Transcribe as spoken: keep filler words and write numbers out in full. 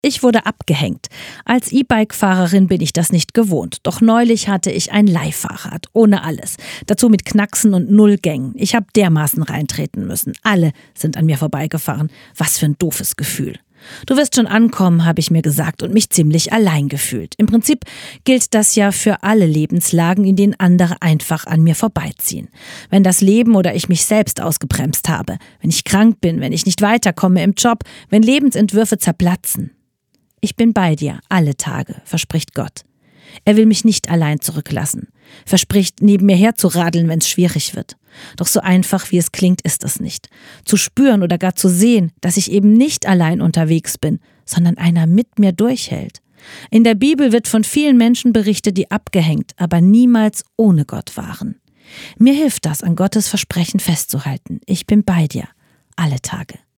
Ich wurde abgehängt. Als E-Bike-Fahrerin bin ich das nicht gewohnt. Doch neulich hatte ich ein Leihfahrrad, ohne alles. Dazu mit Knacksen und Nullgängen. Ich habe dermaßen reintreten müssen. Alle sind an mir vorbeigefahren. Was für ein doofes Gefühl. Du wirst schon ankommen, habe ich mir gesagt und mich ziemlich allein gefühlt. Im Prinzip gilt das ja für alle Lebenslagen, in denen andere einfach an mir vorbeiziehen. Wenn das Leben oder ich mich selbst ausgebremst habe, wenn ich krank bin, wenn ich nicht weiterkomme im Job, wenn Lebensentwürfe zerplatzen. Ich bin bei dir, alle Tage, verspricht Gott. Er will mich nicht allein zurücklassen, verspricht, neben mir herzuradeln, wenn es schwierig wird. Doch so einfach, wie es klingt, ist es nicht. Zu spüren oder gar zu sehen, dass ich eben nicht allein unterwegs bin, sondern einer mit mir durchhält. In der Bibel wird von vielen Menschen berichtet, die abgehängt, aber niemals ohne Gott waren. Mir hilft das, an Gottes Versprechen festzuhalten. Ich bin bei dir, alle Tage.